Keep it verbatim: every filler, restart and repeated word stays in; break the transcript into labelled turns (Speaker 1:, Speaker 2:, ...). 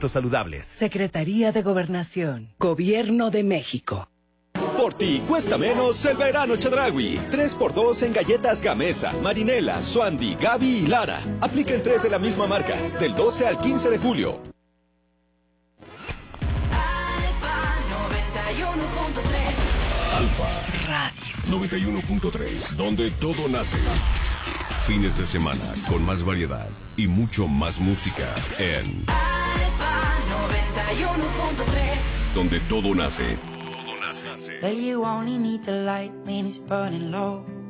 Speaker 1: saludables.
Speaker 2: Secretaría de Gobernación, Gobierno de México.
Speaker 3: Por ti cuesta menos el verano Chedraui. tres por dos en galletas Gamesa, Marinela, Suandi, Gaby y Lara. Apliquen tres de la misma marca, del doce al quince de julio.
Speaker 4: Alfa noventa y uno punto tres.
Speaker 5: Alfa Radio noventa y uno punto tres, donde todo nace. Fines de semana con más variedad y mucho más música en
Speaker 4: Alfa noventa y uno punto tres.
Speaker 5: donde todo nace.
Speaker 6: Well, you only need the light when it's burning low.